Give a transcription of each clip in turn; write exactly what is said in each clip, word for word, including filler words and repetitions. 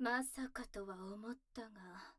まさかとは思ったが、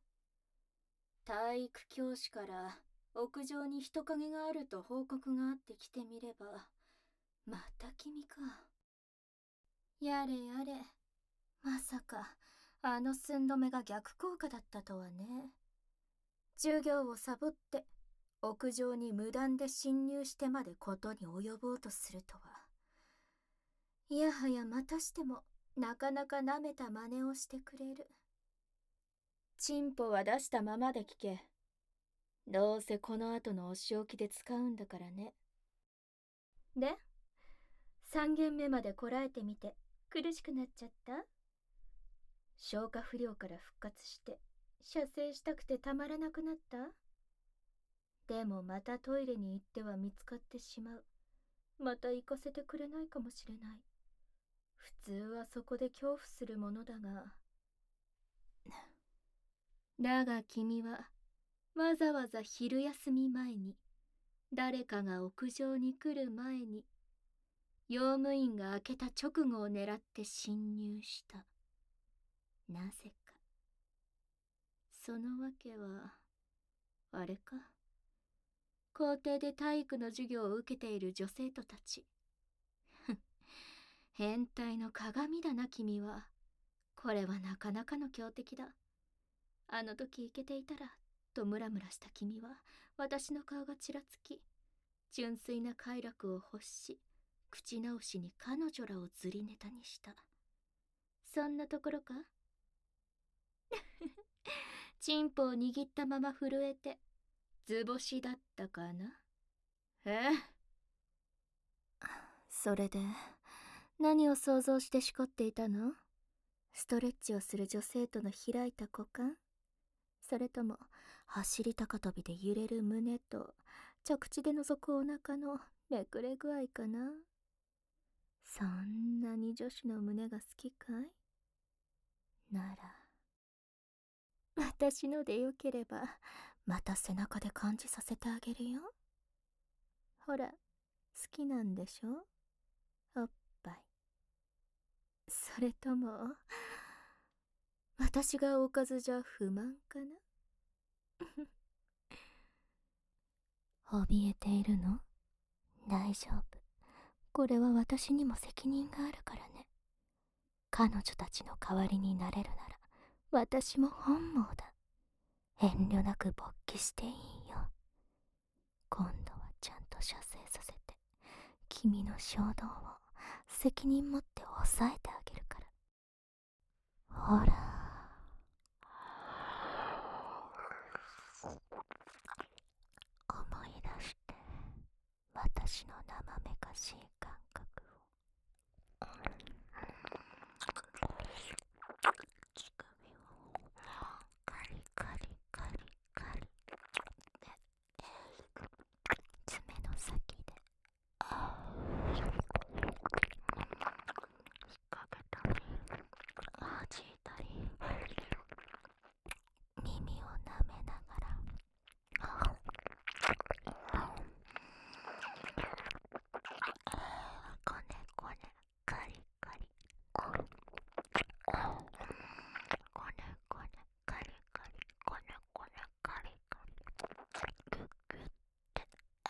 体育教師から屋上に人影があると報告があって来てみれば、また君か。やれやれ、まさかあの寸止めが逆効果だったとはね。授業をサボって屋上に無断で侵入してまでことに及ぼうとするとは。いやはやまたしてもなかなかなめた真似をしてくれる。チンポは出したままで聞け。どうせこの後のお仕置きで使うんだからね。で、三軒目までこらえてみて苦しくなっちゃった？消化不良から復活して射精したくてたまらなくなった？でもまたトイレに行っては見つかってしまう。また行かせてくれないかもしれない。普通はそこで恐怖するものだが。だが君はわざわざ昼休み前に、誰かが屋上に来る前に、用務員が開けた直後を狙って侵入した。なぜか。そのわけは、あれか。校庭で体育の授業を受けている女生徒たち。変態の鏡だな君は。これはなかなかの強敵だ。あの時イケていたら、とムラムラした君は、私の顔がちらつき、純粋な快楽を欲し、口直しに彼女らをずりネタにした。そんなところか？チンポを握ったまま震えて、図星だったかな？え？それで、何を想像してしこっていたの？ストレッチをする女生徒の開いた股間？それとも、走り高跳びで揺れる胸と、着地で覗くお腹のめくれ具合かな？そんなに女子の胸が好きかい？なら、私のでよければ、また背中で感じさせてあげるよ。ほら、好きなんでしょ？おっぱい。それとも、私がおかずじゃ不満かな？怯えているの？大丈夫。これは私にも責任があるからね。彼女たちの代わりになれるなら、私も本望だ。遠慮なく勃起していいよ。今度はちゃんと射精させて、君の衝動を責任持って抑えてあげるから。ほら。思い出して、私の生めかしい感覚を。乳首をカリカリカリカリで、爪の先で引っ掛けたり弾いたり、耳を舐めながらこねこねカリカリこねこねカリカリこねこねカリカリグッグッて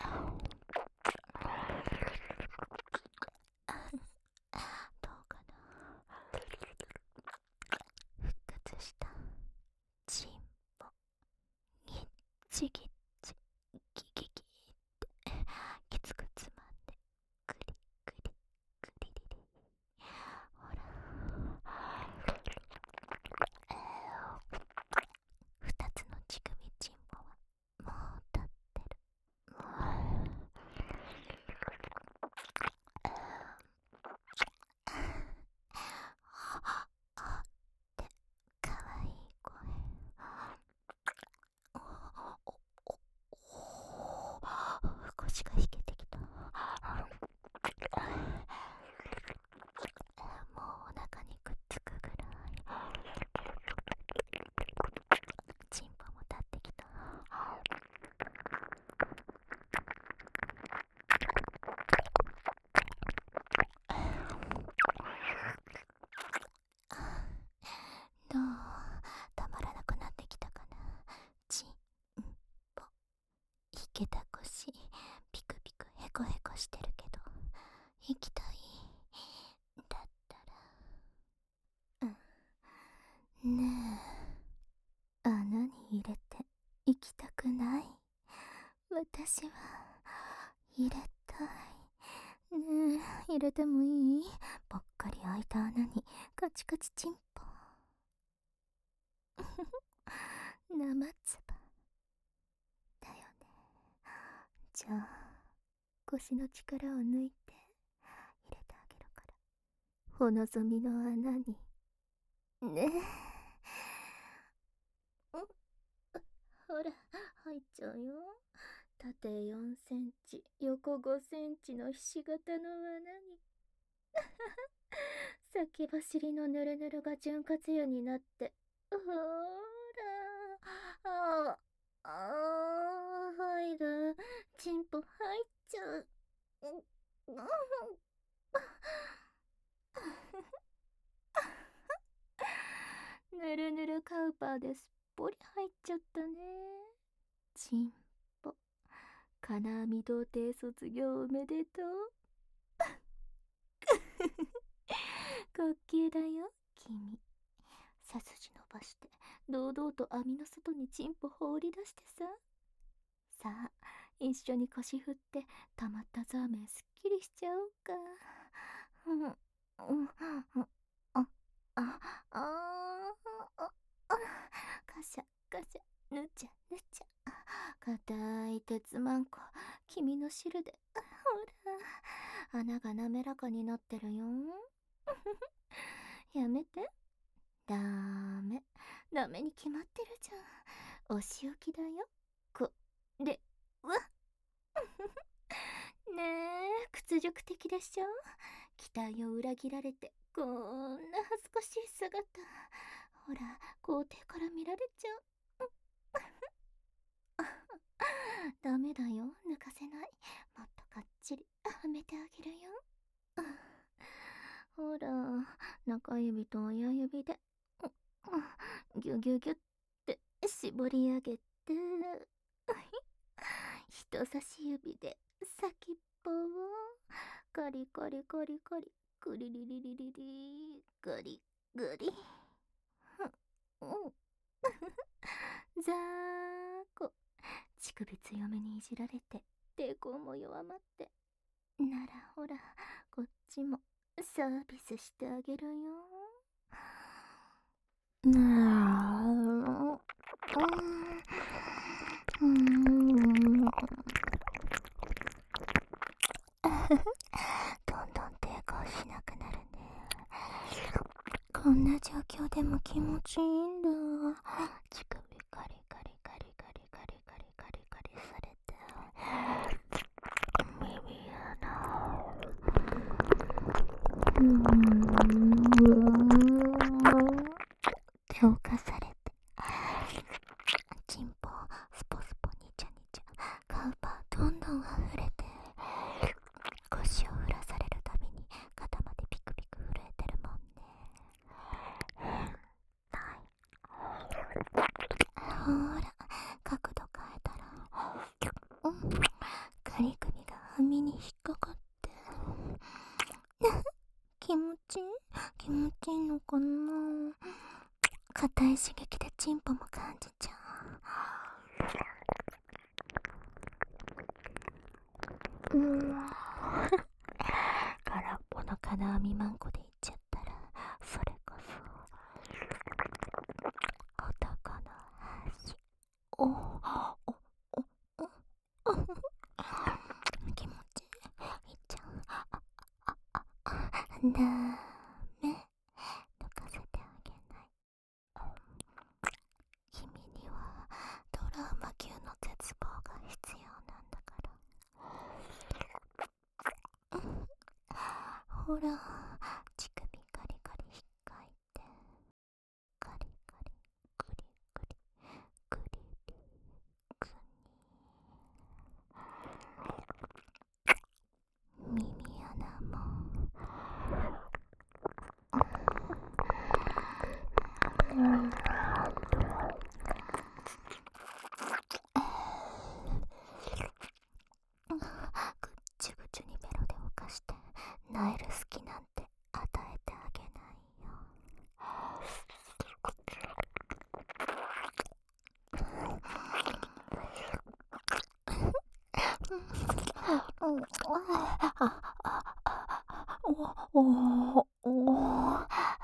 どうかな？復活したチンポギッチギッチギギギってきつくつまんでクリクリクリリリ。ほら二つの乳首チンポはもう立ってる。あってかわいい声。腰が引けてきた。もうお腹にくっつくぐらいチンポも立ってきた。どう？ 私は入れたい。ねえ、入れてもいい？ぽっかり開いた穴にカチカチチンポ。生唾だよね。じゃあ腰の力を抜いて入れてあげるから、お望みの穴にねえ。ほら入っちゃうよ。縦よんセンチ横ごセンチのひし形の穴に先走りのぬるぬるが潤滑油になって、ほらああ入る。チンポ入っちゃう。ぬるぬるカウパーですっぽり入っちゃったね。チンポ金網童貞卒業おめでとう。滑稽だよ君。背筋伸ばして堂々と網の外にチンポ放り出してさ。さあ一緒に腰振って溜まったザーメンすっきりしちゃおうか。うんうんうんああああカシャカシャぬちゃぬちゃ。硬い鉄マンコ君の汁でほら穴が滑らかになってるよ。やめて。ダメダメに決まってるじゃん。お仕置きだよこれは。ねえ屈辱的でしょ。期待を裏切られてこんな恥ずかしい姿。ほら皇帝から見られちゃう。ダメだよ抜かせない。もっとかっちりはめてあげるよ。ほら中指と親指でギュギュギュって絞り上げて人差し指で先っぽをカリカリカリカリグリリリリリリグリグリざーこ乳首強めにいじられて抵抗も弱まって、ならほらこっちもサービスしてあげるよ。なあうんうんどんどん抵抗しなくなるね。こんな状況でも気持ちいいんだ。乳首カリカリカリカリカリカリカリカリされて耳やな。うーん強化されてチンポスポスポニチャニチャカウパーどんどん溢れて腰を振らされるたびに肩までピクピク震えてるもんね。ほら角度変えたらうんカリ首が網に引っかかって気持ちいい気持ちいいのかな。硬い刺激でチンポも感じちゃう。うーん空っぽの金網マンコでいっちゃったらそれこそ男の足。おおおおお気持ちいい。いっちゃう。ああああダメ抜かせてあげない。君にはトラウマ級の絶望が必要なんだから。ほら乳首カリカリ引っかいてカリカリグリグリグリリグニ耳穴もうんぐっちゅぐちゅにベロで犯してナイル好きなんておおお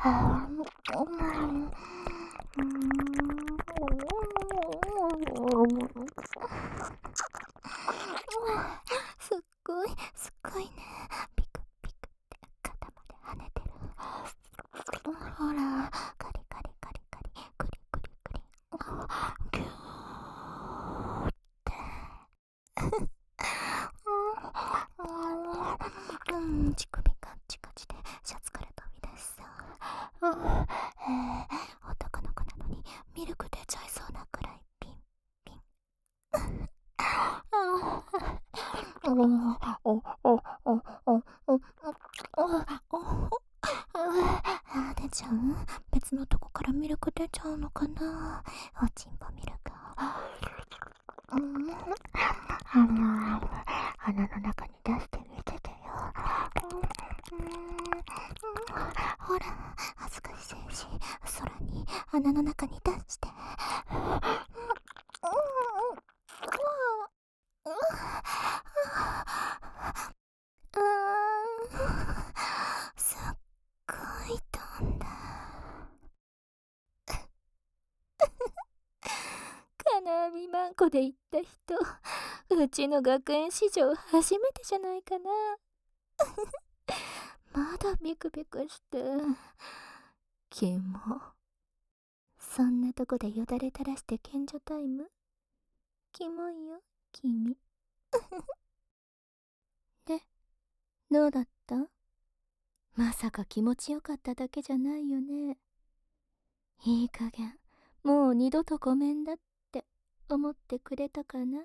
すっごいすっごいね。ピクピクって肩まで跳ねてる。ほら、カリカリカリカリクリクリクリギューってうん、乳首カッチカチでシャツから飛び出しそう。うん、えー、男の子なのにミルク出ちゃいそうなくらいピンピン。あおおおおおおおおあ出ちゃう。別のとこからミルク出ちゃうのかな。おちんぽミルクを、うん、鼻の中に出してみててよ。うん、ほら恥ずかしいし空に鼻の中に出して。すっごい飛んだ。金網マンコで行った人、うちの学園史上初めてじゃないかな。まだビクビクしてキモ。そんなとこでよだれ垂らして賢者タイム、キモいよ君。で、どうだった？まさか気持ちよかっただけじゃないよね。いい加減もう二度とごめんだって思ってくれたかな。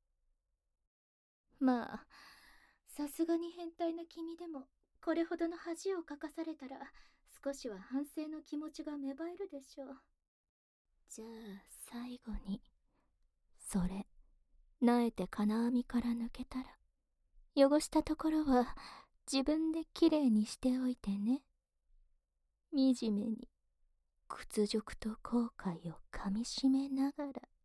まあさすがに変態な君でもこれほどの恥をかかされたら少しは反省の気持ちが芽生えるでしょう。じゃあ最後に、それなえて金網から抜けたら汚したところは自分できれいにしておいてね。惨めに屈辱と後悔をかみしめながら。